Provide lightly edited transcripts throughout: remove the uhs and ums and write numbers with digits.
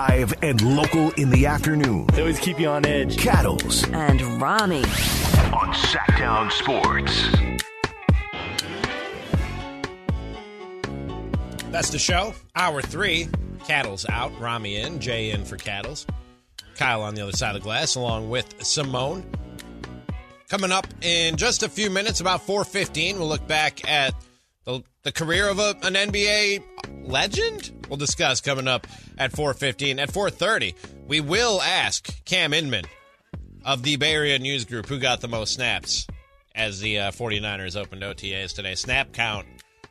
Live and local in the afternoon. They always keep you on edge. Cattles. And Rami. On Sacktown Sports. That's the show. Hour 3. Cattles out. Rami in. Jay in for Cattles. Kyle on the other side of the glass along with Simone. Coming up in just a few minutes, about 4:15, we'll look back at the career of an NBA legend. We'll discuss coming up at 4:15. At 4:30, we will ask Cam Inman of the Bay Area News Group who got the most snaps as the 49ers opened OTAs today. Snap count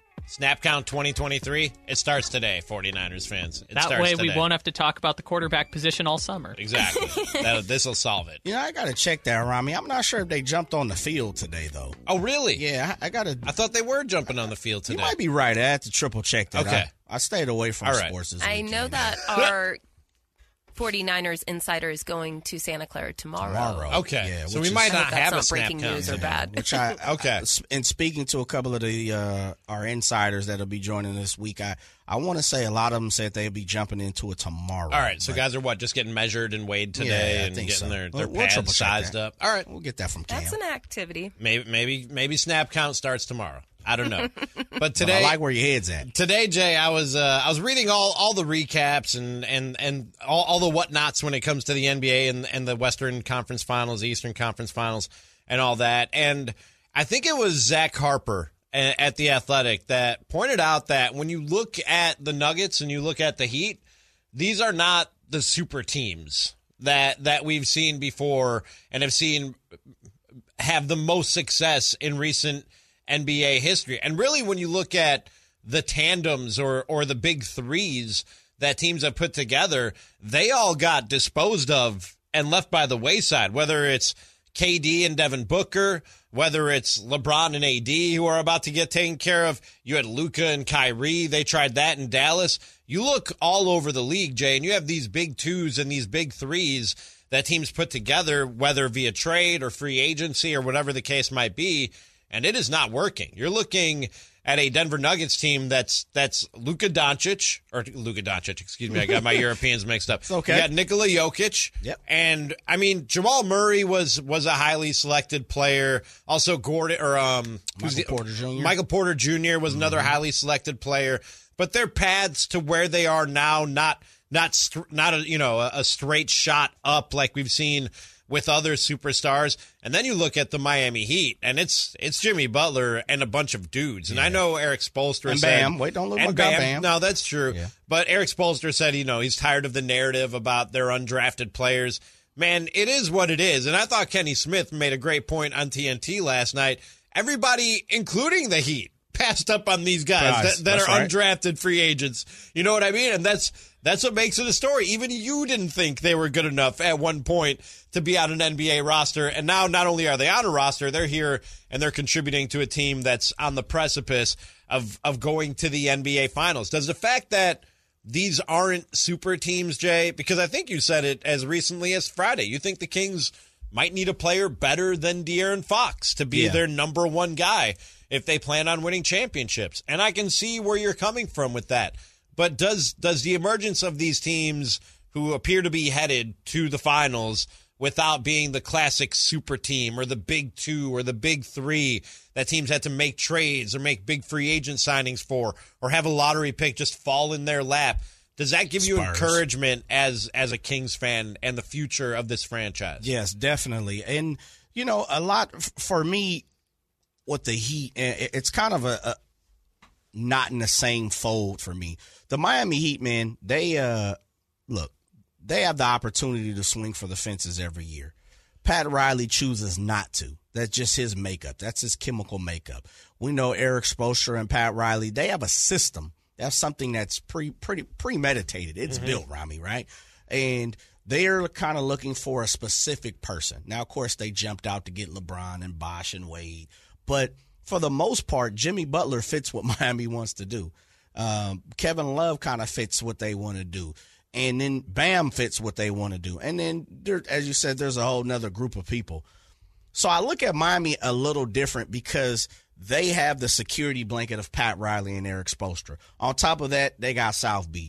2023. It starts today, 49ers fans. That way we won't have to talk about the quarterback position all summer. Exactly. This will solve it. You know, I got to check that, Rami. I'm not sure if they jumped on the field today, though. Oh, really? Yeah, I got to. I thought they were jumping on the field today. You might be right. I had to triple check that. Okay. I stayed away from sports this weekend. I know that our 49ers insider is going to Santa Clara tomorrow. Okay. Yeah, so we might not have a snap breaking count. news or bad. Which in speaking to a couple of the our insiders that'll be joining this week, I want to say a lot of them said they'll be jumping into it tomorrow. All right, so guys are just getting measured and weighed today and getting their pads sized up. All right, we'll get that from Cam. That's an activity. Maybe snap count starts tomorrow. I don't know, but today I like where your head's at. Today, Jay, I was reading all the recaps and all the whatnots when it comes to the NBA and the Western Conference Finals, Eastern Conference Finals, and all that. And I think it was Zach Harper at The Athletic that pointed out that when you look at the Nuggets and you look at the Heat, these are not the super teams that we've seen before and have seen have the most success in recent NBA history. And really, when you look at the tandems or the big threes that teams have put together, they all got disposed of and left by the wayside, whether it's KD and Devin Booker, whether it's LeBron and AD who are about to get taken care of. You had Luka and Kyrie. They tried that in Dallas. You look all over the league, Jay, and you have these big twos and these big threes that teams put together, whether via trade or free agency or whatever the case might be, and it is not working. You're looking at a Denver Nuggets team that's Luka Doncic, excuse me, I got my Europeans mixed up. It's okay. You got Nikola Jokic. Yep. And I mean, Jamal Murray was a highly selected player. Also Michael Porter Jr. was another highly selected player. But their paths to where they are now, not a straight shot up like we've seen with other superstars. And then you look at the Miami Heat, and it's Jimmy Butler and a bunch of dudes. And I know Eric Spoelstra and said... Bam. Wait, don't look at Bam. No, that's true. Yeah. But Eric Spoelstra said, he's tired of the narrative about their undrafted players. Man, it is what it is. And I thought Kenny Smith made a great point on TNT last night. Everybody, including the Heat, passed up on these guys that are undrafted free agents. You know what I mean? And that's what makes it a story. Even you didn't think they were good enough at one point to be on an NBA roster. And now not only are they on a roster, they're here and they're contributing to a team that's on the precipice of going to the NBA Finals. Does the fact that these aren't super teams, Jay, because I think you said it as recently as Friday, you think the Kings might need a player better than De'Aaron Fox to be their number one guy if they plan on winning championships. And I can see where you're coming from with that. But does the emergence of these teams who appear to be headed to the finals without being the classic super team or the big two or the big three that teams had to make trades or make big free agent signings for or have a lottery pick just fall in their lap, does that give you encouragement as a Kings fan and the future of this franchise? Yes, definitely. And, a lot for me with the Heat, it's kind of a not in the same fold for me. The Miami Heat, man, they have the opportunity to swing for the fences every year. Pat Riley chooses not to. That's just his makeup. That's his chemical makeup. We know Eric Spoelstra and Pat Riley, they have a system. That's something that's pretty premeditated. It's built, Rami, right? And they're kind of looking for a specific person. Now, of course, they jumped out to get LeBron and Bosh and Wade. But for the most part, Jimmy Butler fits what Miami wants to do. Kevin Love kind of fits what they want to do. And then Bam fits what they want to do. And then, as you said, there's a whole nother group of people. So I look at Miami a little different because they have the security blanket of Pat Riley and Eric Spoelstra. On top of that, they got South Beach.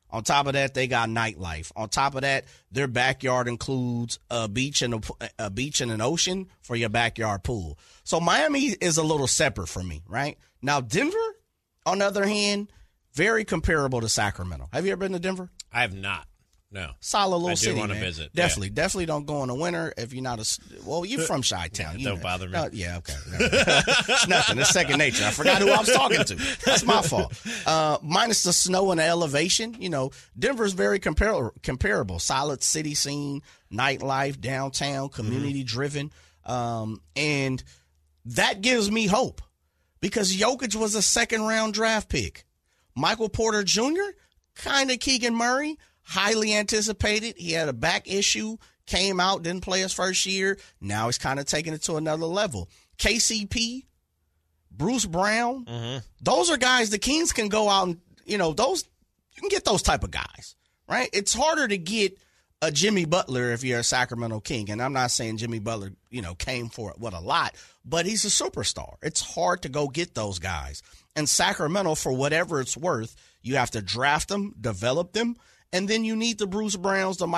On top of that, they got nightlife. On top of that, their backyard includes a beach and an ocean for your backyard pool. So Miami is a little separate from me, right? Now, Denver, on the other hand, very comparable to Sacramento. Have you ever been to Denver? I have not. No. Solid little city, I do want man. to visit. Definitely don't go in the winter if you're not you're from Chi-Town. Don't bother me. Yeah, okay. It's nothing. It's second nature. I forgot who I was talking to. That's my fault. Minus the snow and the elevation, Denver's very comparable. Solid city scene, nightlife, downtown, community driven. And that gives me hope because Jokic was a second-round draft pick. Michael Porter Jr., kind of Keegan Murray, highly anticipated. He had a back issue, came out, didn't play his first year. Now he's kind of taking it to another level. KCP, Bruce Brown, those are guys the Kings can go out and, those you can get those type of guys, right? It's harder to get a Jimmy Butler if you're a Sacramento King. And I'm not saying Jimmy Butler, came for it with a lot, but he's a superstar. It's hard to go get those guys. And Sacramento, for whatever it's worth, you have to draft them, develop them, and then you need the Bruce Browns, the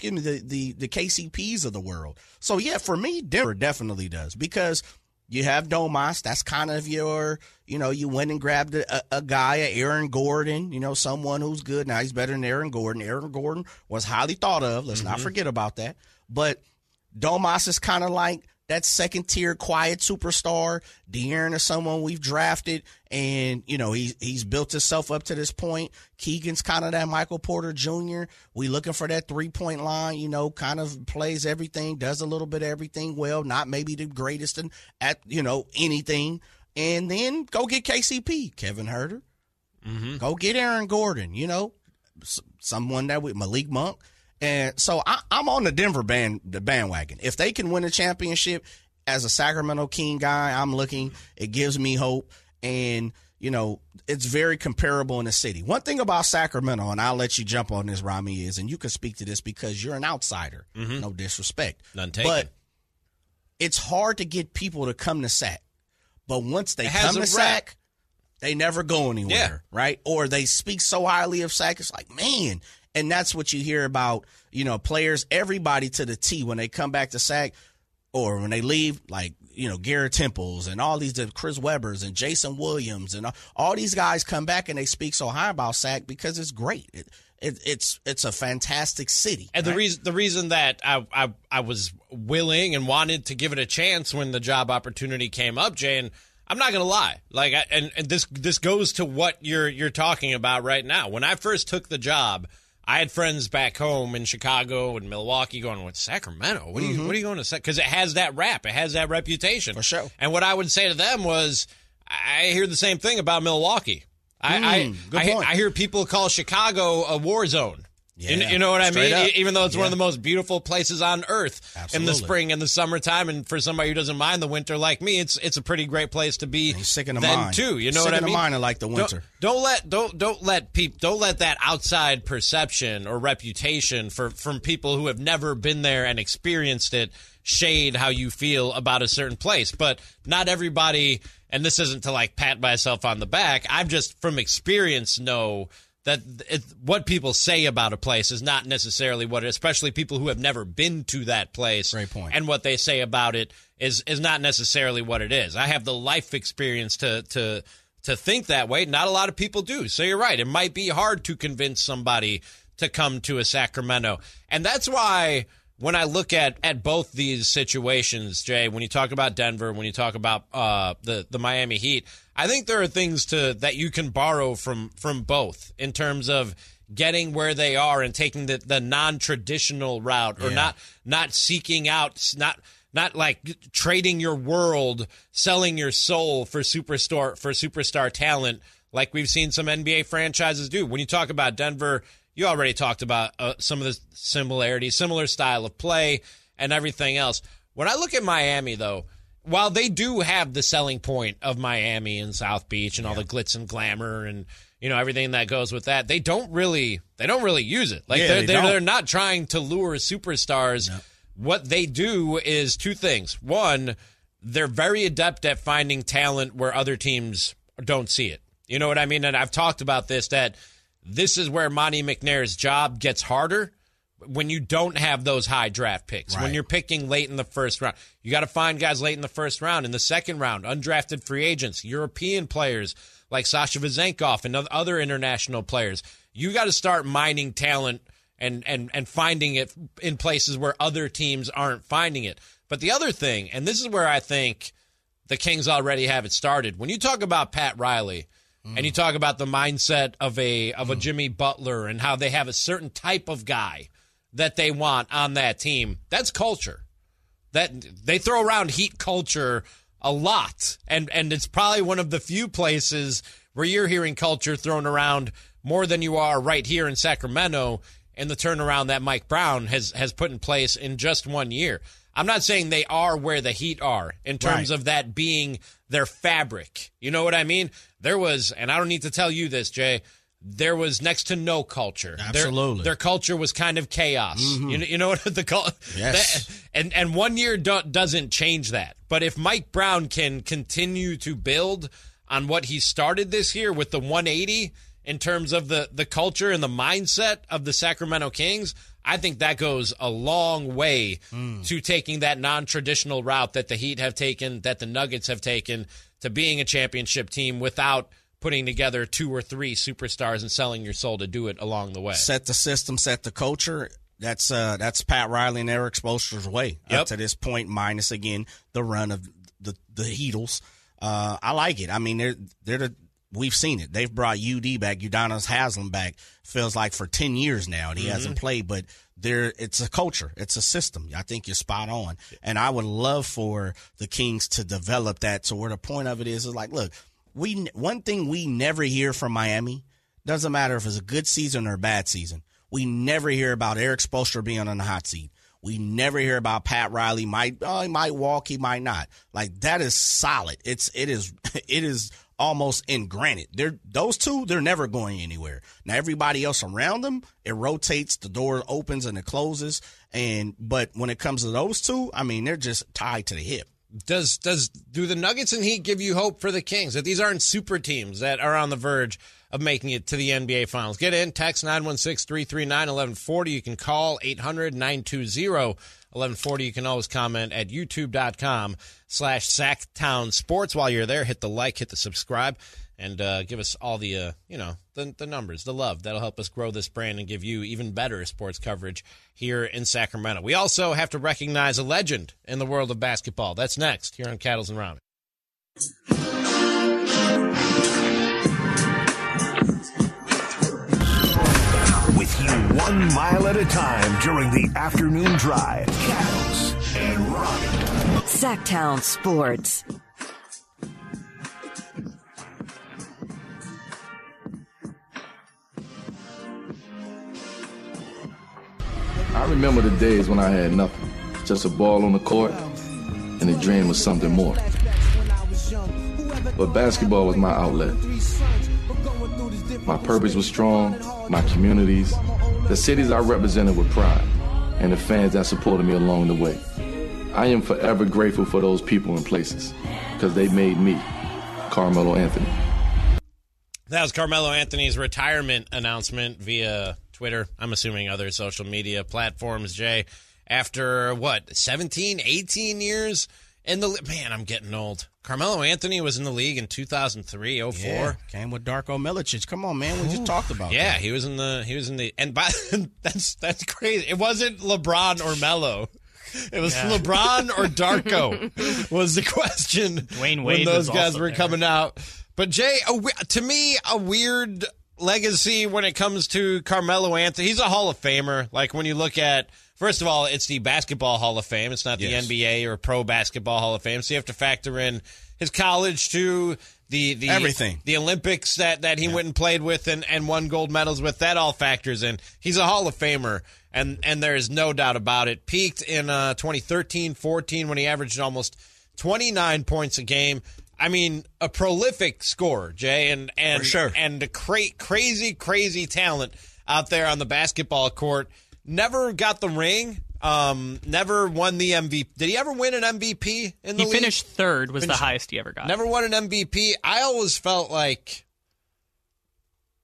KCPs of the world. So, yeah, for me, Denver definitely does because you have Domas. That's kind of your, you went and grabbed a guy, Aaron Gordon, someone who's good. Now he's better than Aaron Gordon. Aaron Gordon was highly thought of. Let's not forget about that. But Domas is kind of like that second-tier quiet superstar. De'Aaron is someone we've drafted, and, he's built himself up to this point. Keegan's kind of that Michael Porter Jr. We looking for that three-point line, kind of plays everything, does a little bit of everything well, not maybe the greatest at, anything. And then go get KCP, Kevin Huerter. Go get Aaron Gordon, someone that with Malik Monk. And so I'm on the Denver bandwagon. If they can win a championship as a Sacramento King guy, I'm looking. It gives me hope. And, it's very comparable in the city. One thing about Sacramento, and I'll let you jump on this, Rami, is, and you can speak to this because you're an outsider. No disrespect. None taken. But it's hard to get people to come to Sac. But once they come to Sac, they never go anywhere, right? Or they speak so highly of Sac, it's like, man. And that's what you hear about, players, everybody to the T when they come back to Sac or when they leave, like, Garrett Temples and all these Chris Webbers and Jason Williams and all these guys come back and they speak so high about Sac because it's great. It's a fantastic city. And right? the reason that I was willing and wanted to give it a chance when the job opportunity came up, Jay, and I'm not gonna lie, like, and this goes to what you're talking about right now. When I first took the job, I had friends back home in Chicago and Milwaukee going, "What, Sacramento? What are you going to say?" Because it has that rap, it has that reputation for sure. And what I would say to them was, I hear the same thing about Milwaukee. I hear people call Chicago a war zone. Yeah, you know what I mean? Up. Even though it's one of the most beautiful places on earth. In the spring and the summertime, and for somebody who doesn't mind the winter like me, it's a pretty great place to be. He's sick in the then mind too. You know what I mean? Sick in the mind, I like the winter. Don't let that outside perception or reputation from people who have never been there and experienced it shade how you feel about a certain place. But not everybody, and this isn't to like pat myself on the back. I've just from experience know that what people say about a place is not necessarily what it, especially people who have never been to that place. Great point. And what they say about it is not necessarily what it is. I have the life experience to think that way. Not a lot of people do. So you're right. It might be hard to convince somebody to come to a Sacramento. And that's why when I look at both these situations, Jay, when you talk about Denver, when you talk about the Miami Heat, I think there are things that you can borrow from both in terms of getting where they are and taking the non-traditional route, or not seeking out, not like trading your world, selling your soul for superstar talent like we've seen some NBA franchises do. When you talk about Denver, you already talked about some of the similarities, similar style of play and everything else. When I look at Miami, though, while they do have the selling point of Miami and South Beach and all the glitz and glamour and everything that goes with that, they don't really use it. Like they're not trying to lure superstars. No. What they do is two things. One, they're very adept at finding talent where other teams don't see it. You know what I mean? And I've talked about this, that this is where Monty McNair's job gets harder. When you don't have those high draft picks, when you're picking late in the first round, you got to find guys late in the first round. In the second round, undrafted free agents, European players like Sasha Vezenkov and other international players. You got to start mining talent and finding it in places where other teams aren't finding it. But the other thing, and this is where I think the Kings already have it started. When you talk about Pat Riley and you talk about the mindset of a Jimmy Butler and how they have a certain type of guy that they want on that team, that's culture. That they throw around Heat culture a lot, and it's probably one of the few places where you're hearing culture thrown around more than you are right here in Sacramento, and the turnaround that Mike Brown has put in place in just 1 year. I'm not saying they are where the Heat are in terms of that being their fabric. You know what I mean? There was, and I don't need to tell you this, Jay, there was next to no culture. Absolutely. Their culture was kind of chaos. Mm-hmm. You know what the culture? Yes. And 1 year doesn't change that. But if Mike Brown can continue to build on what he started this year with the 180 in terms of the culture and the mindset of the Sacramento Kings, I think that goes a long way to taking that non-traditional route that the Heat have taken, that the Nuggets have taken, to being a championship team without putting together 2 or 3 superstars and selling your soul to do it along the way. Set the system, set the culture. That's Pat Riley and Eric Spoelstra's way up to this point, minus, again, the run of the Heatles. I like it. I mean, we've seen it. They've brought UD back, Udonis Haslem back, feels like for 10 years now, and he hasn't played, but it's a culture. It's a system. I think you're spot on. And I would love for the Kings to develop that to where the point of it is like, look, one thing we never hear from Miami, doesn't matter if it's a good season or a bad season, we never hear about Eric Spoelstra being on the hot seat. We never hear about Pat Riley. He might walk, he might not. Like, that is solid. It is almost in granted. Those two, they're never going anywhere. Now, everybody else around them, it rotates, the door opens and it closes. But when it comes to those two, I mean, they're just tied to the hip. Do the Nuggets and Heat give you hope for the Kings, that these aren't super teams that are on the verge of making it to the NBA Finals? Get in, text 916-339-1140. You can call 800-920-1140. You can always comment at youtube.com/SactownSports. While you're there, hit the like, hit the subscribe, and give us all the the numbers, the love. That'll help us grow this brand and give you even better sports coverage here in Sacramento. We also have to recognize a legend in the world of basketball. That's next here on Cattles and Rami. With you 1 mile at a time during the afternoon drive. Cattles and Rami. Sacktown Sports. I remember the days when I had nothing, just a ball on the court, and the dream was something more. But basketball was my outlet. My purpose was strong, my communities, the cities I represented with pride, and the fans that supported me along the way. I am forever grateful for those people and places, because they made me, Carmelo Anthony. That was Carmelo Anthony's retirement announcement via Twitter, I'm assuming other social media platforms, Jay. After, 17, 18 years in the league? Man, I'm getting old. Carmelo Anthony was in the league in 2003, 04. Yeah, came with Darko Milicic. Come on, man. We just talked about that. He was in the, and that's crazy. It wasn't LeBron or Melo. It was LeBron or Darko was the question Dwayne Wade when those guys were there. coming out. But, Jay, to me, a weird legacy when it comes to Carmelo Anthony. He's a Hall of Famer. Like, when you look at, first of all, it's the Basketball Hall of Fame. It's not the NBA or Pro Basketball Hall of Fame. So you have to factor in his college too, the everything, the Olympics that he went and played with and won gold medals with. That all factors in. He's a Hall of Famer, and there is no doubt about it. Peaked in 2013-14 when he averaged almost 29 points a game. I mean, a prolific scorer, Jay, and for sure. And a crazy talent out there on the basketball court. Never got the ring. Never won the MVP. Did he ever win an MVP in the league? He finished third, was the highest he ever got. Never won an MVP. I always felt like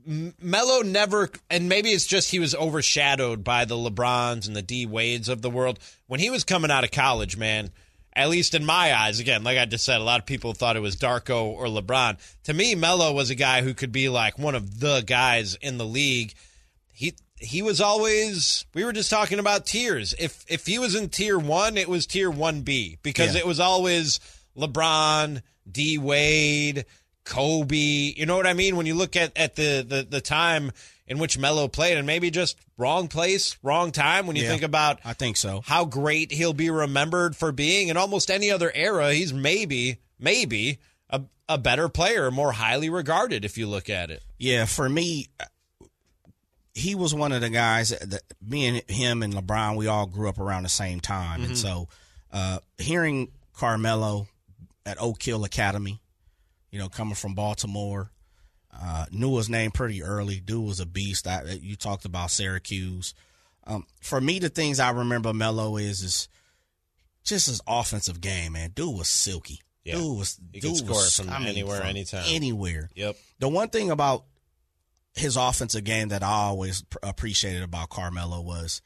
Melo never, and maybe it's just he was overshadowed by the LeBrons and the D Wades of the world. When he was coming out of college, man, at least in my eyes, again, like I just said, a lot of people thought it was Darko or LeBron. To me, Melo was a guy who could be like one of the guys in the league. He was always, we were just talking about tiers. If he was in tier 1, it was tier 1B because it was always LeBron, D Wade, Kobe. You know what I mean? When you look at the time in which Melo played, and maybe just wrong place, wrong time when you think about I think so. How great he'll be remembered for being. In almost any other era, he's maybe a better player, more highly regarded if you look at it. Yeah, for me, he was one of the guys that me and him and LeBron, we all grew up around the same time. And so hearing Carmelo at Oak Hill Academy, coming from Baltimore, knew his name pretty early. Dude was a beast. You talked about Syracuse. For me, the things I remember Melo is just his offensive game, man. Dude was silky. Yeah. He could score from anywhere, anytime. Anywhere. Yep. The one thing about his offensive game that I always appreciated about Carmelo was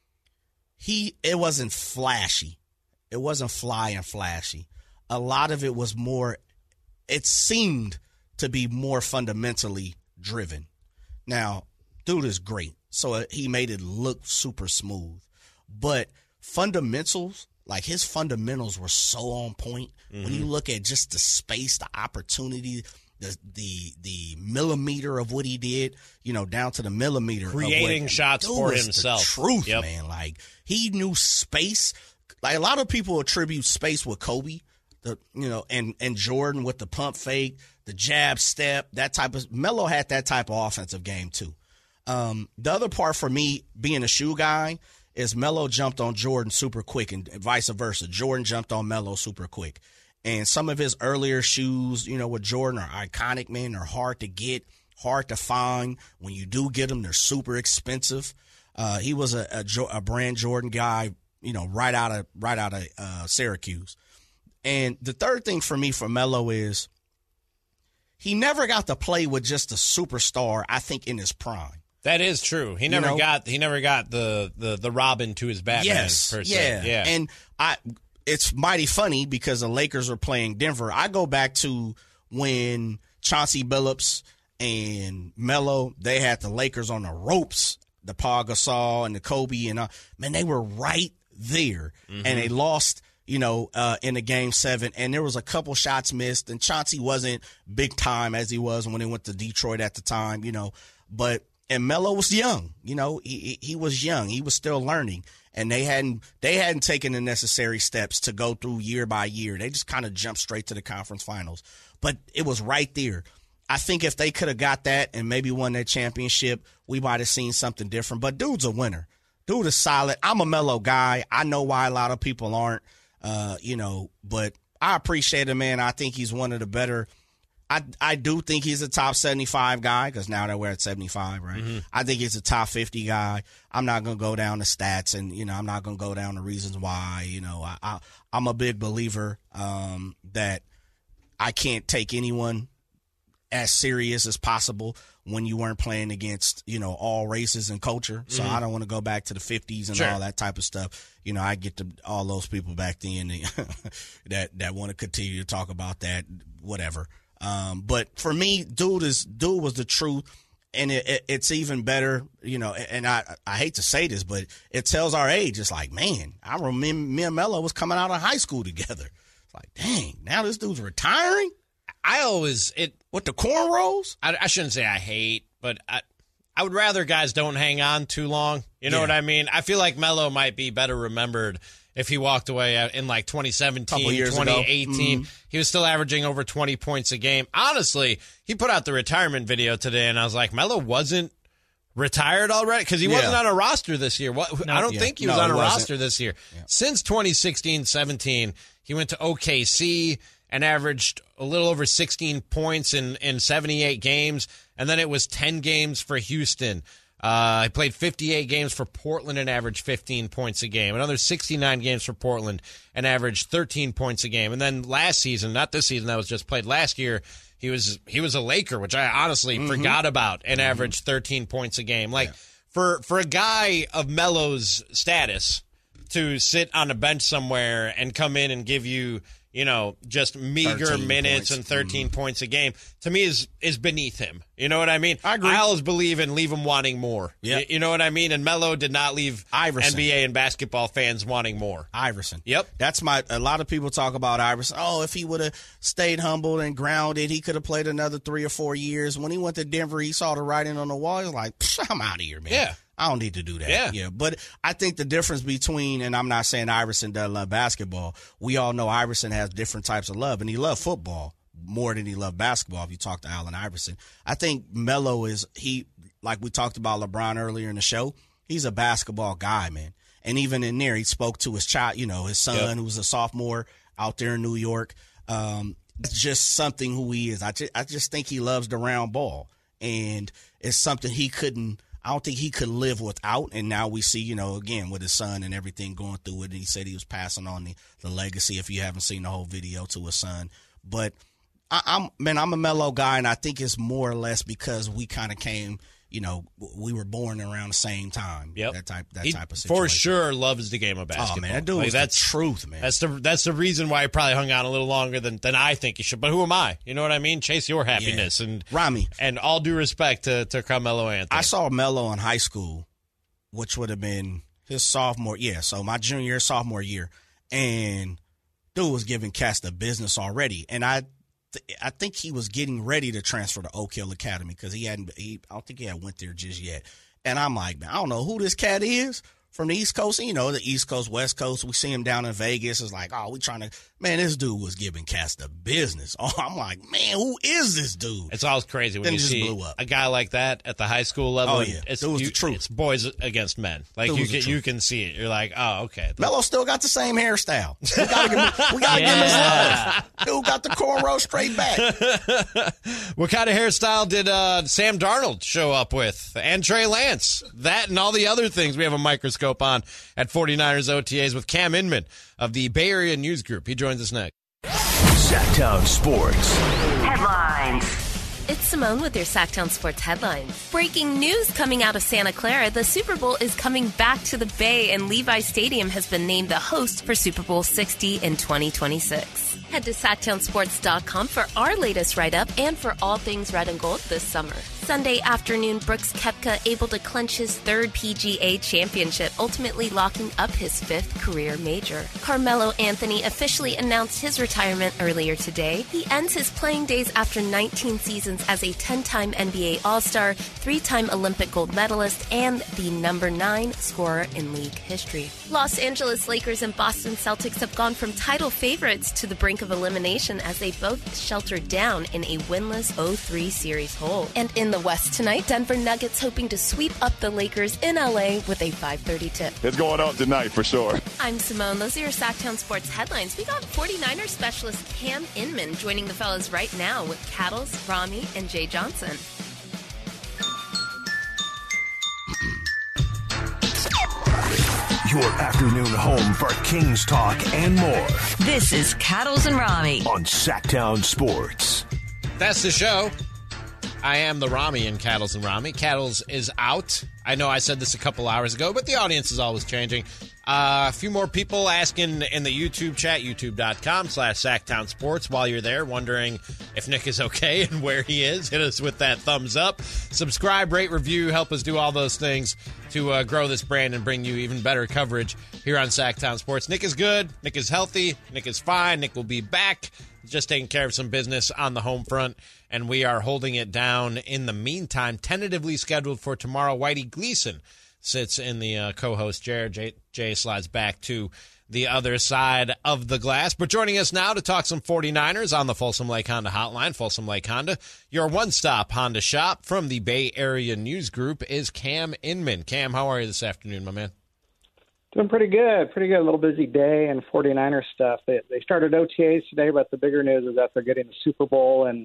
it wasn't flashy. It wasn't fly and flashy. A lot of it was more, it seemed to be more fundamentally driven. Now, dude is great, so he made it look super smooth. But fundamentals, like his fundamentals were so on point. When you look at just the space, the opportunity, the millimeter of what he did, down to the millimeter. Creating shots for himself. The truth, man. Like, he knew space. Like, a lot of people attribute space with Kobe, and Jordan with the pump fake, the jab step, that type of – Melo had that type of offensive game too. The other part for me, being a shoe guy, is Melo jumped on Jordan super quick and vice versa. Jordan jumped on Melo super quick. And some of his earlier shoes, with Jordan are iconic, man. They're hard to get, hard to find. When you do get them, they're super expensive. He was a brand Jordan guy, right out of Syracuse. And the third thing for me for Melo is he never got to play with just a superstar, I think, in his prime. That is true. He never got the Robin to his Batman per se. Yeah. And it's mighty funny because the Lakers were playing Denver. I go back to when Chauncey Billups and Melo, they had the Lakers on the ropes, the Paul Gasol and the Kobe, and man, they were right there. And they lost, in the Game 7, and there was a couple shots missed, and Chauncey wasn't big time as he was when he went to Detroit at the time, and Melo was young, he was young. He was still learning. And they hadn't taken the necessary steps to go through year by year. They just kind of jumped straight to the conference finals. But it was right there. I think if they could have got that and maybe won that championship, we might have seen something different. But dude's a winner. Dude is solid. I'm a Melo guy. I know why a lot of people aren't, but I appreciate him, man. I think he's one of the better. I do think he's a top 75 guy because now that we're at 75, right? I think he's a top 50 guy. I'm not going to go down the stats and, I'm not going to go down the reasons why. I'm a big believer that I can't take anyone as serious as possible when you weren't playing against, all races and culture. So I don't want to go back to the 50s and all that type of stuff. I get to all those people back then that want to continue to talk about that, whatever. But for me, dude was the truth, and it's even better, and I hate to say this, but it tells our age. It's like, man, I remember me and Melo was coming out of high school together. It's like, dang, now this dude's retiring? With the cornrows? I shouldn't say I hate, but I would rather guys don't hang on too long. You know what I mean? I feel like Melo might be better remembered if he walked away in like 2017, 2018. He was still averaging over 20 points a game. Honestly, he put out the retirement video today, and I was like, Melo wasn't retired already? Because he wasn't on a roster this year. I don't think he was on a roster this year. Yeah. Since 2016-17, he went to OKC and averaged a little over 16 points in 78 games, and then it was 10 games for Houston. He played 58 games for Portland and averaged 15 points a game. Another 69 games for Portland and averaged 13 points a game. And then last season, not this season, that was just played last year, he was a Laker, which I honestly forgot about, and averaged 13 points a game. Like, for a guy of Melo's status to sit on a bench somewhere and come in and give you, just meager minutes and 13 points a game, to me is beneath him. You know what I mean? I agree. I always believe in leave him wanting more. Yep. You know what I mean? And Melo did not leave Iverson. NBA and basketball fans wanting more. Iverson. Yep. That's a lot of people talk about Iverson. Oh, if he would have stayed humble and grounded, he could have played another 3 or 4 years. When he went to Denver, he saw the writing on the wall. He was like, I'm out of here, man. Yeah. I don't need to do that. Yeah. But I think the difference between, and I'm not saying Iverson doesn't love basketball. We all know Iverson has different types of love, and he loved football more than he loved basketball if you talk to Allen Iverson. I think Melo like we talked about LeBron earlier in the show, he's a basketball guy, man. And even in there, he spoke to his child, his son, who's a sophomore out there in New York. It's just something who he is. I just think he loves the round ball, and it's something I don't think he could live without. And now we see, again, with his son and everything going through it. And he said he was passing on the legacy, if you haven't seen the whole video, to his son. But I'm a Melo guy, and I think it's more or less because we kind of came, we were born around the same time. Yep. That type of situation. For sure loves the game of basketball. Oh, man, that dude is the truth, man. That's the reason why he probably hung out a little longer than I think he should. But who am I? You know what I mean? Chase your happiness. Yeah. And Rami. And all due respect to Carmelo Anthony. I saw Melo in high school, which would have been his sophomore year. So my junior, sophomore year. And dude was giving cats the business already. And I think he was getting ready to transfer to Oak Hill Academy because I don't think he had went there just yet. And I'm like, man, I don't know who this cat is from the East Coast. The East Coast, West Coast. We see him down in Vegas. It's like, we trying to, man, this dude was giving cats the business. Oh, I'm like, man, who is this dude? It's always crazy when you see a guy like that at the high school level. Oh, yeah. It was the truth. It's boys against men. Like, you can see it. You're like, oh, okay. Melo still got the same hairstyle. We got to give him his love. Dude got the cornrow straight back. What kind of hairstyle did Sam Darnold show up with? And Trey Lance. That and all the other things we have a microscope on at 49ers OTAs with Cam Inman of the Bay Area News Group. He joins us next. Sacktown Sports Headlines. It's Simone with your Sacktown Sports headlines. Breaking news coming out of Santa Clara. The Super Bowl is coming back to the Bay, and Levi Stadium has been named the host for Super Bowl 60 in 2026. Head to SacktownSports.com for our latest write-up and for all things red and gold this summer. Sunday afternoon, Brooks Koepka able to clinch his third PGA championship, ultimately locking up his 5th career major. Carmelo Anthony officially announced his retirement earlier today. He ends his playing days after 19 seasons as a 10-time NBA All-Star, 3-time Olympic gold medalist, and the number 9 scorer in league history. Los Angeles Lakers and Boston Celtics have gone from title favorites to the brink of elimination as they both sheltered down in a winless 0-3 series hole. And in the West tonight, Denver Nuggets hoping to sweep up the Lakers in LA with a 5:30 tip. It's going on tonight for sure. I'm Simone. Those are your Sacktown Sports headlines. We got 49ers specialist Cam Inman joining the fellas right now with Cattles, Rami, and Jay Johnson. Your afternoon home for Kings talk and more. This is Cattles and Rami on Sacktown Sports. That's the show. I am the Rami in Cattles and Rami. Cattles is out. I know I said this a couple hours ago, but the audience is always changing. A few more people asking in the YouTube chat, youtube.com/Sacktown Sports. While you're there, wondering if Nick is okay and where he is, hit us with that thumbs up. Subscribe, rate, review, help us do all those things to grow this brand and bring you even better coverage here on Sacktown Sports. Nick is good. Nick is healthy. Nick is fine. Nick will be back. Just taking care of some business on the home front, and we are holding it down in the meantime. Tentatively scheduled for tomorrow, Whitey Gleason sits in the co-host chair. Jay slides back to the other side of the glass. But joining us now to talk some 49ers on the Folsom Lake Honda hotline, Folsom Lake Honda, your one-stop Honda shop from the Bay Area News Group, is Cam Inman. Cam, how are you this afternoon, my man? Doing pretty good. A little busy day and 49ers stuff. They started OTAs today, but the bigger news is that they're getting the Super Bowl in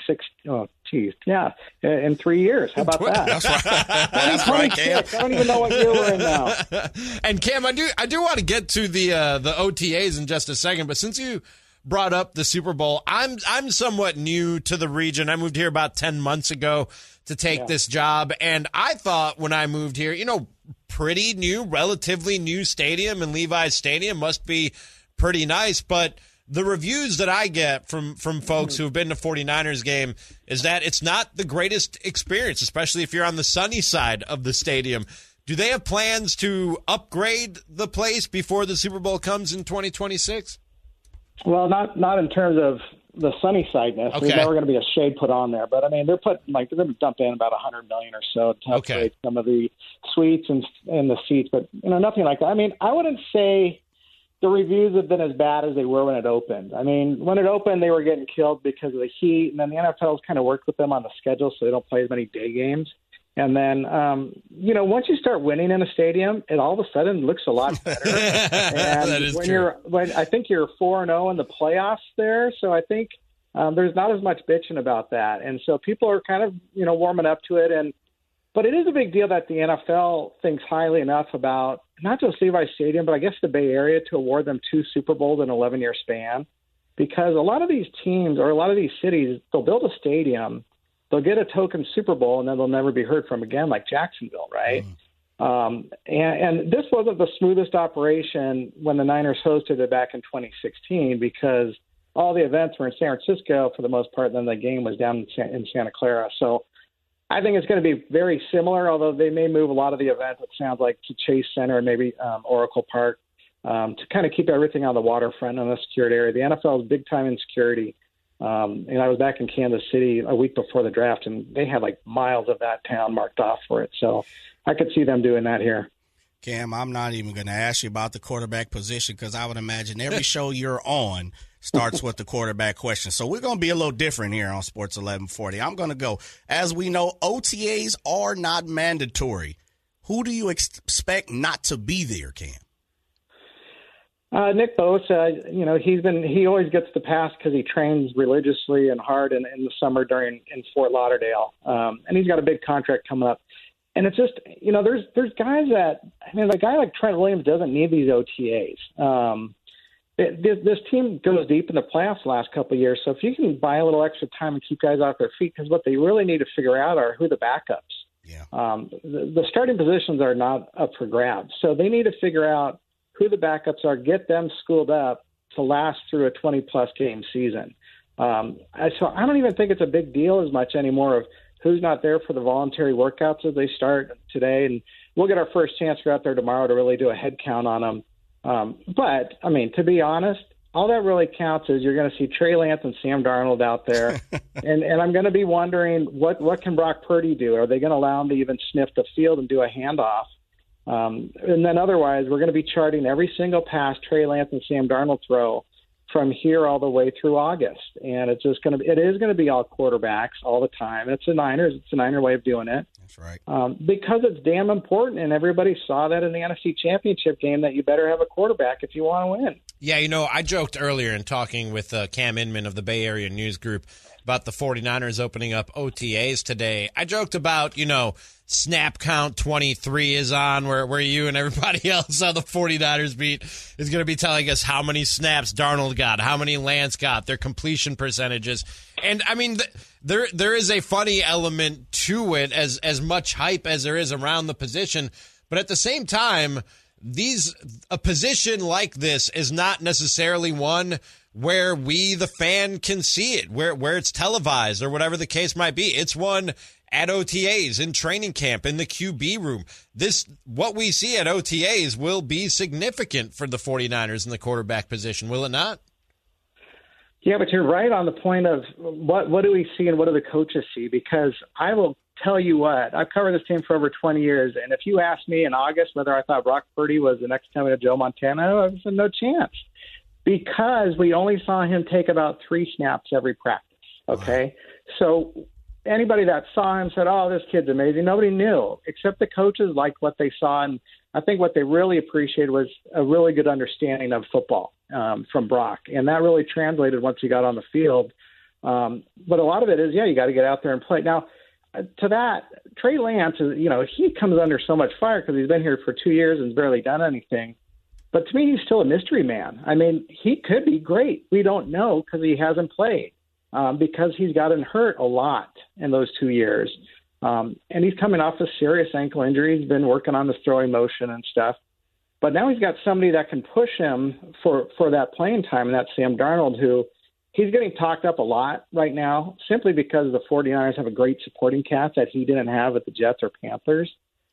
in 3 years. How about that? That's right. That's right, Cam. I don't even know what year we're in now. And Cam, I do want to get to the OTAs in just a second, but since you brought up the Super Bowl. I'm somewhat new to the region. I moved here about 10 months ago to take this job, and I thought when I moved here, pretty new, relatively new stadium, and Levi's Stadium must be pretty nice, but the reviews that I get from folks who have been to 49ers game is that it's not the greatest experience, especially if you're on the sunny side of the stadium. Do they have plans to upgrade the place before the Super Bowl comes in 2026? Well, not in terms of the sunny sideness. Okay. There's never going to be a shade put on there. But, I mean, they're going to dump in about $100 million or so to upgrade some of the suites and the seats. But, nothing like that. I mean, I wouldn't say the reviews have been as bad as they were when it opened. I mean, when it opened, they were getting killed because of the heat, and then the NFL's kind of worked with them on the schedule so they don't play as many day games. And then, once you start winning in a stadium, it all of a sudden looks a lot better. And that is true. I think you're 4-0 in the playoffs there, so I think there's not as much bitching about that. And so people are kind of, warming up to it. But it is a big deal that the NFL thinks highly enough about not just Levi's Stadium, but I guess the Bay Area to award them 2 Super Bowls in an 11-year span. Because a lot of these teams or a lot of these cities, they'll build a stadium, they'll get a token Super Bowl, and then they'll never be heard from again, like Jacksonville, right? And this wasn't the smoothest operation when the Niners hosted it back in 2016 because all the events were in San Francisco for the most part, and then the game was down in Santa Clara. So I think it's going to be very similar, although they may move a lot of the events, it sounds like, to Chase Center and maybe Oracle Park to kind of keep everything on the waterfront in a secured area. The NFL is big time in security. And I was back in Kansas City a week before the draft, and they had like miles of that town marked off for it. So I could see them doing that here. Cam, I'm not even going to ask you about the quarterback position because I would imagine every show you're on starts with the quarterback question. So we're going to be a little different here on Sports 1140. I'm going to go. As we know, OTAs are not mandatory. Who do you expect not to be there, Cam? Nick Bosa, he always gets the pass because he trains religiously and hard in the summer in Fort Lauderdale. And he's got a big contract coming up. And it's just, there's guys that, a guy like Trent Williams doesn't need these OTAs. This team goes deep in the playoffs the last couple of years. So if you can buy a little extra time and keep guys off their feet, because what they really need to figure out are who the backups. Yeah. The starting positions are not up for grabs. So they need to figure out who the backups are, get them schooled up to last through a 20-plus game season. So I don't even think it's a big deal as much anymore of who's not there for the voluntary workouts as they start today. And we'll get our first chance to go out there tomorrow to really do a head count on them. But, to be honest, all that really counts is you're going to see Trey Lance and Sam Darnold out there. and I'm going to be wondering, what can Brock Purdy do? Are they going to allow him to even sniff the field and do a handoff? And then otherwise, we're going to be charting every single pass Trey Lance and Sam Darnold throw from here all the way through August. And it is going to be all quarterbacks all the time. It's the Niners. It's the Niner way of doing it. That's right. Because it's damn important, and everybody saw that in the NFC Championship game that you better have a quarterback if you want to win. Yeah, I joked earlier in talking with Cam Inman of the Bay Area News Group about the 49ers opening up OTAs today. I joked about, snap count 23 is on where you and everybody else on the 49ers beat is going to be telling us how many snaps Darnold got, how many Lance got, their completion percentages. And, there is a funny element to it as much hype as there is around the position. But at the same time, a position like this is not necessarily one where we, the fan, can see it, where it's televised or whatever the case might be. It's one at OTAs, in training camp, in the QB room. What we see at OTAs will be significant for the 49ers in the quarterback position, will it not? Yeah, but you're right on the point of what do we see and what do the coaches see? Because I will tell you what, I've covered this team for over 20 years, and if you asked me in August whether I thought Brock Purdy was the next coming of Joe Montana, I said no chance. Because we only saw him take about 3 snaps every practice, okay? Wow. So anybody that saw him said, oh, this kid's amazing. Nobody knew, except the coaches liked what they saw, and I think what they really appreciated was a really good understanding of football from Brock, and that really translated once he got on the field. But a lot of it is, you got to get out there and play. Now, to that, Trey Lance, he comes under so much fire because he's been here for 2 years and has barely done anything. But to me, he's still a mystery man. I mean, he could be great. We don't know because he hasn't played because he's gotten hurt a lot in those 2 years. And he's coming off a serious ankle injury. He's been working on the throwing motion and stuff. But now he's got somebody that can push him for that playing time, and that's Sam Darnold, who he's getting talked up a lot right now simply because the 49ers have a great supporting cast that he didn't have at the Jets or Panthers.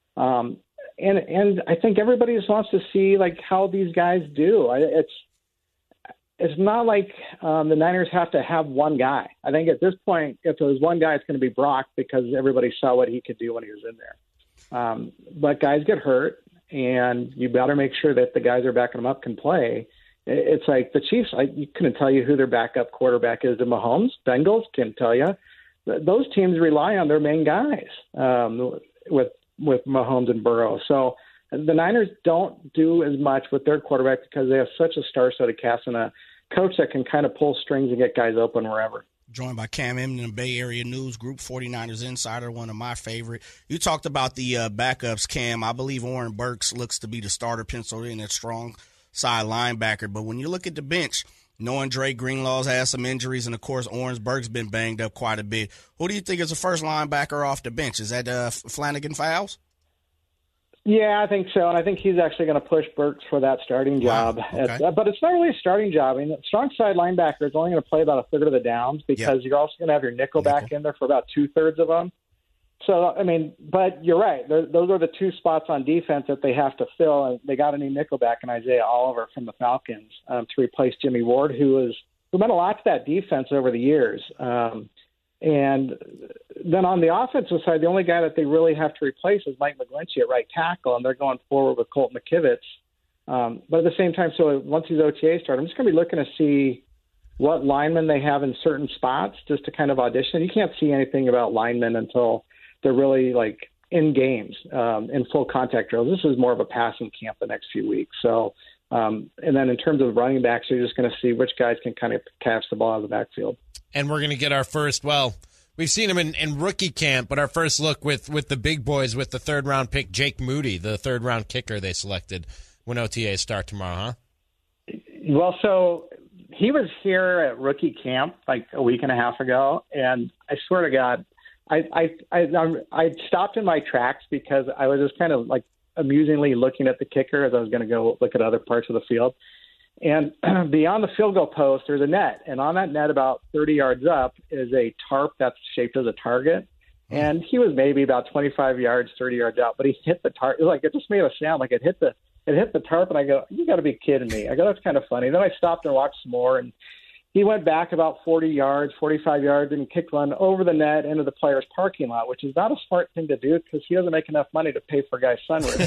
And I think everybody just wants to see like how these guys do. It's not like the Niners have to have one guy. I think at this point, if there's one guy, it's going to be Brock because everybody saw what he could do when he was in there. But guys get hurt, and you better make sure that the guys are backing them up can play. It's like the Chiefs. You couldn't tell you who their backup quarterback is. The Mahomes, Bengals can tell you. Those teams rely on their main guys with Mahomes and Burrow. So the Niners don't do as much with their quarterback because they have such a star-studded cast and a coach that can kind of pull strings and get guys open wherever. Joined by Cam Inman, Bay Area News Group, 49ers Insider, one of my favorite. You talked about the backups, Cam. I believe Oren Burks looks to be the starter penciled in at strong side linebacker. But when you look at the bench, knowing Dre Greenlaw's had some injuries, and, of course, Oren Burks been banged up quite a bit, who do you think is the first linebacker off the bench? Is that Flanagan Fowles? Yeah, I think so, and I think he's actually going to push Burks for that starting job. Wow. Okay. But it's not really a starting job. I mean, strong side linebacker is only going to play about a third of the downs because you're also going to have your nickel back in there for about 2/3 of them. So, I mean, but you're right. Those are the two spots on defense that they have to fill, and they got a new nickel back in Isaiah Oliver from the Falcons to replace Jimmy Ward, who meant a lot to that defense over the years. And then on the offensive side, the only guy that they really have to replace is Mike McGlinchey at right tackle, and they're going forward with Colt McKivitz. But at the same time, so once these OTAs start, I'm just going to be looking to see what linemen they have in certain spots just to kind of audition. You can't see anything about linemen until they're really like in games, in full contact drills. This is more of a passing camp the next few weeks. So, and then in terms of running backs, you're just going to see which guys can kind of catch the ball out of the backfield. And we're going to get our first, we've seen him in rookie camp, but our first look with the big boys with the third-round pick, Jake Moody, the third-round kicker they selected when OTAs start tomorrow, huh? Well, so he was here at rookie camp like a week and a half ago, and I swear to God, I stopped in my tracks because I was just kind of like amusingly looking at the kicker as I was going to go look at other parts of the field. And beyond the field goal post, there's a net. And on that net about 30 yards up is a tarp that's shaped as a target. And he was maybe about 25 yards, 30 yards out, but he hit the tarp. It just made a sound like it hit the tarp. And I go, you got to be kidding me. I go, that's kind of funny. Then I stopped and watched some more. And he went back about 40 yards, 45 yards, and kicked one over the net into the player's parking lot, which is not a smart thing to do because he doesn't make enough money to pay for a guy's sunroof.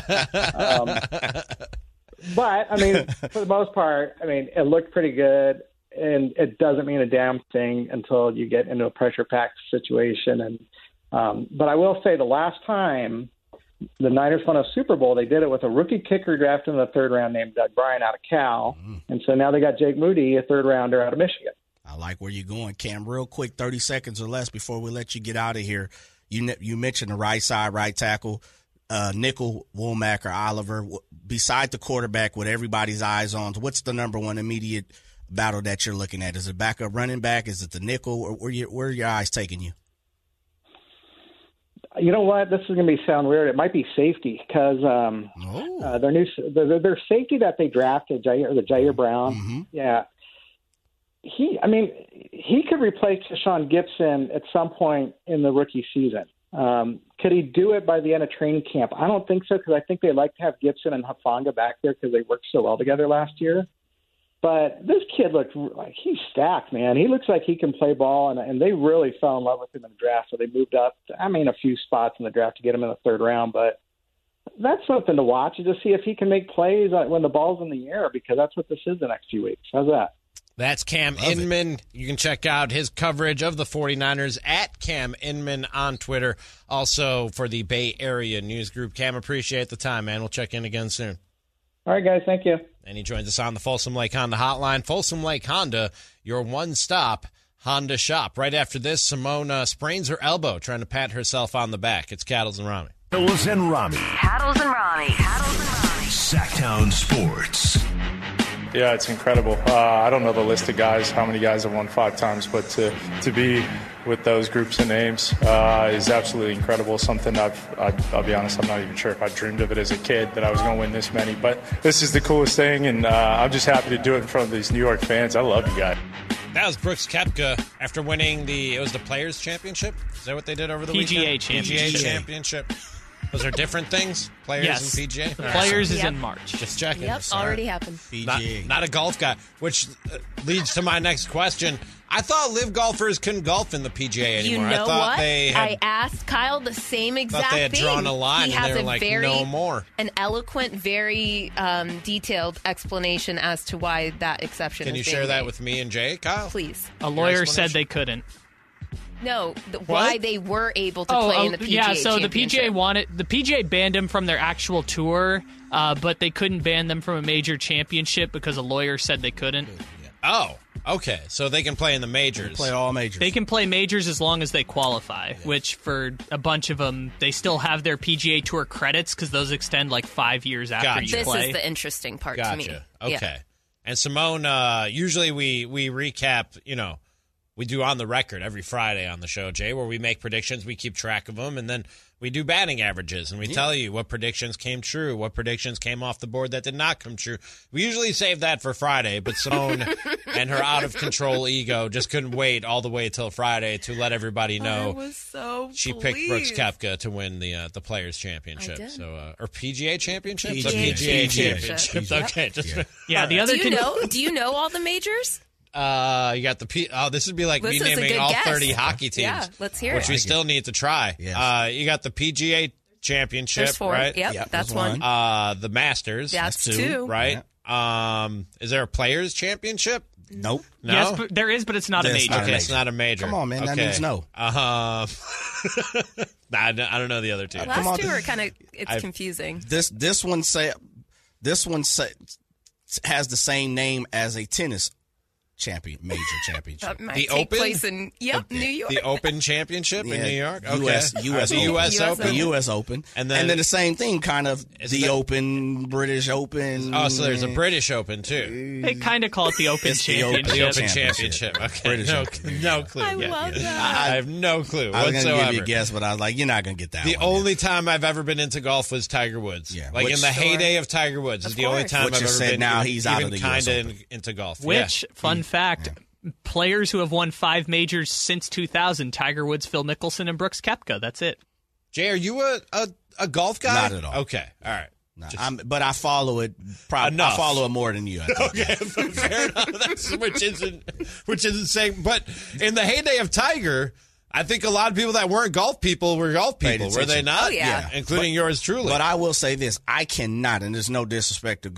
But, I mean, for the most part, I mean, it looked pretty good, and it doesn't mean a damn thing until you get into a pressure-packed situation. And but I will say the last time the Niners won a Super Bowl, they did it with a rookie kicker drafted in the third round named Doug Bryan out of Cal. And so now they got Jake Moody, a third-rounder out of Michigan. I like where you're going, Cam. Real quick, 30 seconds or less before we let you get out of here. You mentioned the right side, right tackle. Nickel, Womack, or Oliver, beside the quarterback with everybody's eyes on, what's the number one immediate battle that you're looking at? Is it backup running back? Is it the nickel? Or where are your eyes taking you? You know what? This is going to sound weird. It might be safety because their safety that they drafted, Jair Brown. Mm-hmm. Yeah. He could replace Deshaun Gibson at some point in the rookie season. Could he do it by the end of training camp? I don't think so because I think they like to have Gibson and Hufanga back there because they worked so well together last year. But this kid looked like he's stacked, man. He looks like he can play ball, and they really fell in love with him in the draft. So they moved up, a few spots in the draft to get him in the third round. But that's something to watch, to see if he can make plays when the ball's in the air because that's what this is the next few weeks. How's that? That's Cam Inman. You can check out his coverage of the 49ers at Cam Inman on Twitter. Also for the Bay Area News Group. Cam, appreciate the time, man. We'll check in again soon. All right, guys. Thank you. And he joins us on the Folsom Lake Honda hotline. Folsom Lake Honda, your one-stop Honda shop. Right after this, Simone sprains her elbow trying to pat herself on the back. It's Cattles and Rami. Cattles and Rami. Cattles and Rami. Cattles and Rami. Sacktown Sports. Yeah, it's incredible. I don't know the list of guys, how many guys have won 5 times, but to be with those groups of names is absolutely incredible. Something I'll be honest, I'm not even sure if I dreamed of it as a kid that I was going to win this many. But this is the coolest thing, and I'm just happy to do it in front of these New York fans. I love you guys. That was Brooks Koepka after winning the Players' Championship. Is that what they did over the weekend? PGA Championship. Those are different things, Players and PGA? The Players is in March. Just checking. Yep, already happened. Not a golf guy, which leads to my next question. I thought live golfers couldn't golf in the PGA anymore. You know I thought what? I asked Kyle the same exact thing. They had drawn a line, he and has they were like, no more. An eloquent, very detailed explanation as to why that exception Can is you being share that made. with me and Jay, Kyle? Please. A lawyer said they couldn't. No, why they were able to play in the PGA yeah, so the PGA banned him from their actual tour, but they couldn't ban them from a major championship because a lawyer said they couldn't. Oh, okay. So they can play in the majors. Play all majors. They can play majors as long as they qualify, which for a bunch of them, they still have their PGA Tour credits because those extend like 5 years after you play. This is the interesting part to me. Okay. Yeah. And Simone, usually we recap, we do On the Record every Friday on the show, Jay, where we make predictions, we keep track of them, and then we do batting averages, and we tell you what predictions came true, what predictions came off the board that did not come true. We usually save that for Friday, but Simone and her out-of-control ego just couldn't wait all the way till Friday to let everybody know I was so she picked Brooks Koepka to win the Players' Championship. I did. Or PGA Championship? PGA Championship. Okay. The other Do you know all the majors? You got this would be like me naming all 30 hockey teams. Yeah, let's hear which it. we still need to try. Yes. You got the PGA Championship, There's 4. right? Yep, that's one. The Masters. That's 2. Right? Yeah. Is there a Players Championship? Nope. No? Yes, but there is, but it's not a major. Okay, it's not a major. Come on, man. That means no. I don't know the other two. Last 2 are kind of confusing. This one has the same name as a tennis major championship. That might The take Open? place in New York. The Open Championship in New York? Okay. US The Open. US Open? The U.S. Open. And then then the same thing, kind of the Open, British Open. Oh, so there's a British Open, too. They kind of call it the Open It's the Championship. The Open Championship. Okay. British No clue. I Yeah. love that. I have no clue I was going to whatsoever. give you a guess, but I was like, you're not going to get that The one. only time I've ever been into golf was Tiger Woods. Yeah. Like Which- in the heyday of Tiger Woods is Of the only course. time Which I've is ever said been now even, he's out of even the US kind of Open. into golf. Which, fun fact, players who have won 5 majors since 2000, Tiger Woods, Phil Mickelson, and Brooks Koepka. That's it. Jay, are you a golf guy? Not at all. Okay, all right. No, but I follow it. Probably Enough. I follow it more than you. I think. Okay, fair enough. Which isn't saying. But in the heyday of Tiger, I think a lot of people that weren't golf people were golf people. Were they not? Oh, yeah. Including yours truly. But I will say this: I cannot, and there's no disrespect to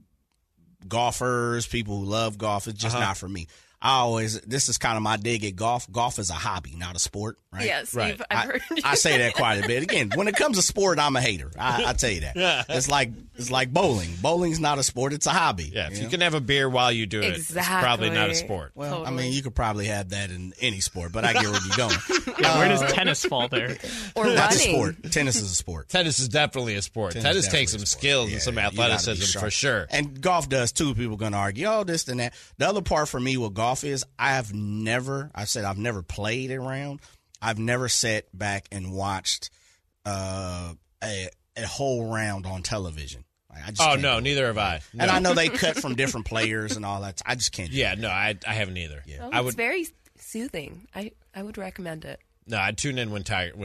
golfers, people who love golf. It's just not for me. This is kind of my dig at golf. Golf is a hobby, not a sport, right? Yes, Right. I've heard you I say that quite a bit. Again, when it comes to sport, I'm a hater. I tell you that. Yeah. It's like bowling. Bowling's not a sport; it's a hobby. yeah, if you can have a beer while you do it, it's probably not a Exactly. sport. Well, Totally. I mean, you could probably have that in any sport, but I get where you're going. Yeah, where does tennis fall there? Or That's a running. sport. Tennis is a sport. Tennis is definitely a sport. Tennis takes some skills and some athleticism for sure. And golf does too. People are going to argue, oh, this and that. The other part for me with golf is I've never played a round. I've never sat back and watched a whole round on television. I just can't do it. Neither have I. No. And I know they cut from different players and all that. I just can't do it. Yeah, no, I haven't either. Yeah. Oh, it's very soothing. I would recommend it. No, I'd tune in when Tiger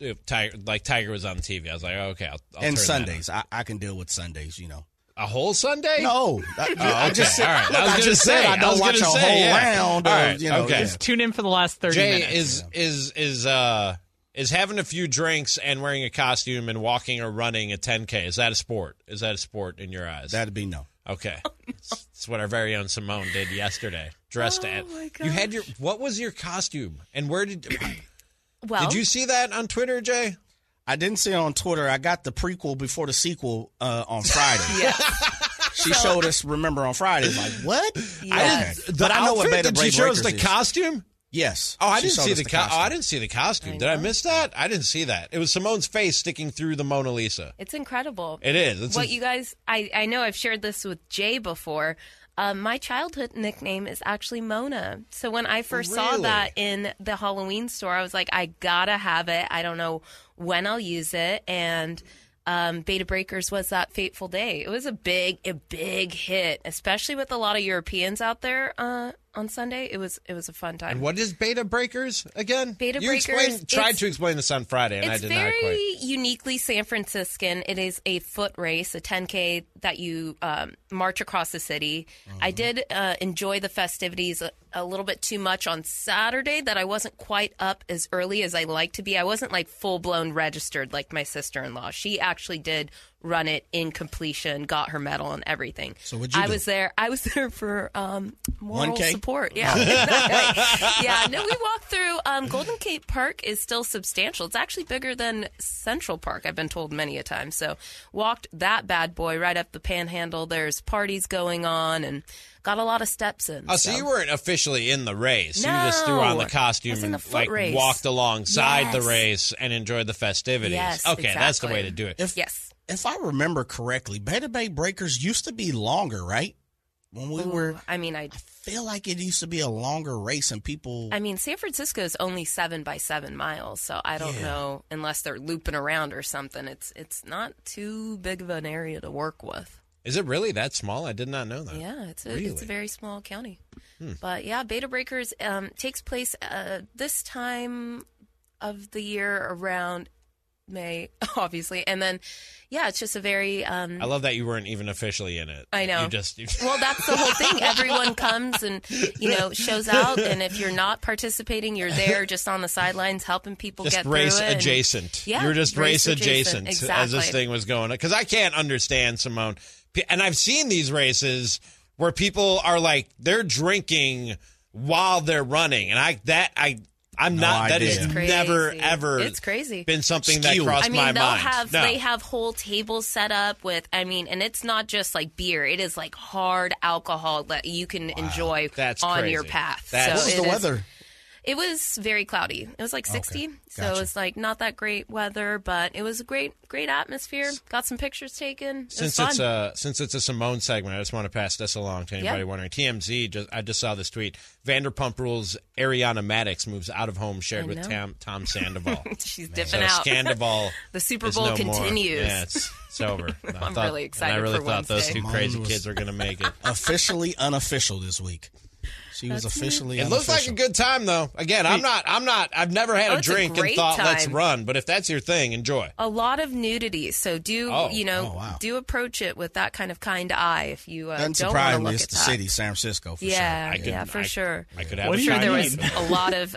was on TV. I was like, oh, okay, I'll And turn Sundays. I can deal with Sundays, you know. A whole Sunday? No. I just said, all right. look, I was I gonna just say, said I I don't was watch a gonna whole say, yeah. round. All right, You know, okay. Just tune in for the last 30 Jay, minutes. is having a few drinks and wearing a costume and walking or running a 10K, is that a sport? Is that a sport in your eyes? That'd be no. Okay. That's what our very own Simone did yesterday. Dressed at. my You had what was your costume? And where did Well, you see that on Twitter, Jay? I didn't see it on Twitter. I got the prequel before the sequel on Friday. yeah. She showed us, remember, on Friday. Like, what? Yes. Okay. But I know what Beta Did Brave she show us Breakers the is. costume? Yes. Oh, I She didn't showed see us the costume. I didn't see the costume. Did I miss that? I didn't see that. It was Simone's face sticking through the Mona Lisa. It's incredible. It is. It's what you guys, I know I've shared this with Jay before. My childhood nickname is actually Mona. So when I first saw that in the Halloween store, I was like, I gotta have it. I don't know when I'll use it. And Beta Breakers was that fateful day. It was a big hit, especially with a lot of Europeans out there on Sunday. It was a fun time. And what is Beta Breakers again? Beta Breakers tried to explain this on Friday, and I did not quite. It's very uniquely San Franciscan. It is a foot race, a 10K that you march across the city. Mm-hmm. I did enjoy the festivities a little bit too much on Saturday, that I wasn't quite up as early as I like to be. I wasn't like full-blown registered like my sister-in-law. She actually did run it in completion, got her medal and everything. So what'd you do? I was there for moral 1K? support. Yeah. Yeah. No, we walked through Golden Gate Park is still substantial. It's actually bigger than Central Park, I've been told many a time. So walked that bad boy right up the Panhandle. There's parties going on and got a lot of steps in. Oh, so you weren't officially in the race. No, you just threw on the costume and race. Walked alongside the race and enjoyed the festivities. Yes, okay, exactly. That's the way to do it. If I remember correctly, Beta Bay Breakers used to be longer, right? When we were, I feel like it used to be a longer race, and people. I mean, San Francisco is only 7 by 7 miles, so I don't know, unless they're looping around or something. It's not too big of an area to work with. Is it really that small? I did not know that. Yeah, it's a very small county. But yeah, Beta Breakers takes place this time of the year around May, obviously, and then it's just a very. I love that you weren't even officially in it. I know. You just well, that's the whole thing. Everyone comes and shows out, and if you're not participating, you're there just on the sidelines helping people just get race through it. Adjacent. Yeah, you were just race adjacent exactly. as this thing was going on. Because I can't understand, Simone, and I've seen these races where people are like they're drinking while they're running, and I'm not. That has never ever. It's crazy. Been something that crossed my mind. They have whole tables set up with. And it's not just like beer. It is like hard alcohol that you can enjoy on your path. What was the weather? It was very cloudy. It was like 60, so it was like not that great weather, but it was a great atmosphere. Got some pictures taken. Since it's a Simone segment, I just want to pass this along to anybody wondering. TMZ, I just saw this tweet. Vanderpump Rules' Ariana Madix moves out of home shared with Tom Sandoval. She's dipping out. Scandoval. The Super Bowl continues. Yeah, it's over. I'm really excited. I really for thought Wednesday. those two crazy kids were going to make it. Officially unofficial this week. She was officially unofficial. It looks like a good time, though. Again, I've never had a drink and thought, let's run. But if that's your thing, enjoy. A lot of nudity. So do approach it with that kind of eye if you don't want to look at that. It's the city, San Francisco, for sure. For sure. I could have what a do you there mean? was a lot of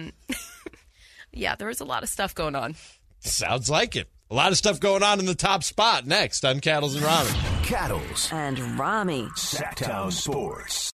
there was a lot of stuff going on. Sounds like it. A lot of stuff going on in the top spot next on Cattles and Rami. Cattles and Rami. Sacktown Sports.